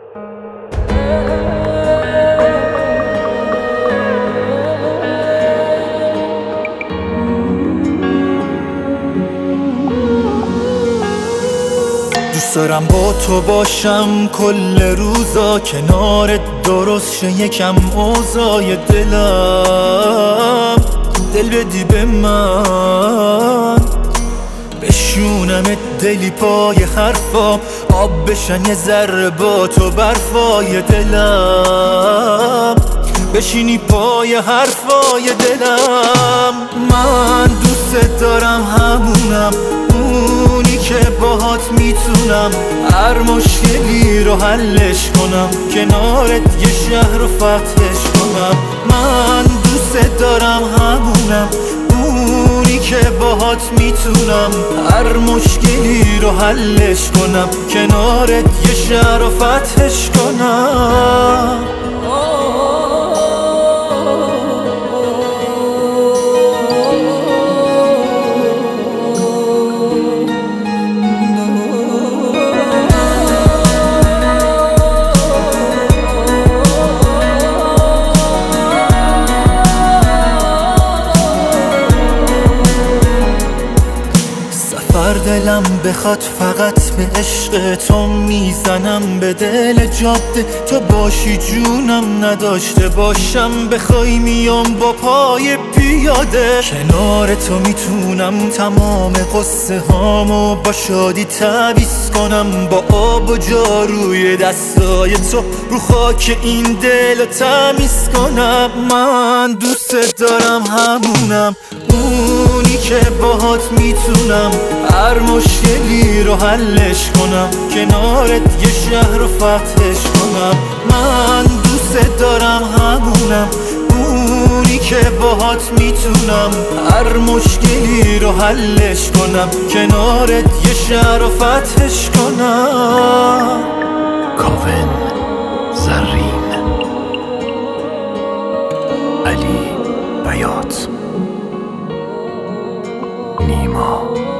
دوست دارم با تو باشم کل روزا، کنارت درست شه یکم اوضاع دلم. دل بدی به من بشونمت دلی پای حرفام، آب بشن یه ذره با تو برفای دلم، بشینی پای حرفای دلم. من دوست دارم همونم، اونی که باهات میتونم هر مشکلی رو حلش کنم، کنارت یه شهر رو فتحش کنم. من دوست دارم همونم، اونی که باهات میتونم هر مشکلی رو حلش کنم، کنارت یه شهر رو فتحش کنم. دلم بخواد فقط به عشق تو میزنم به دل جاده، تو باشی جونم نداشته باشم بخوای میام با پای پیاده. کنار تو میتونم تمام قصه هامو با شادی تعویض کنم، با آب و جاروی دستای تو رو خاک این دل تمیز کنم. من دوست دارم همونم، اونی که باهات میتونم هر مشکلی رو حلش کنم، کنارت یه شهر رو فتحش کنم. من دوست دارم همونم، اونی که باهات میتونم هر مشکلی رو حلش کنم، کنارت یه شهر رو فتحش کنم. کاوه زرین، علی بیات، نیما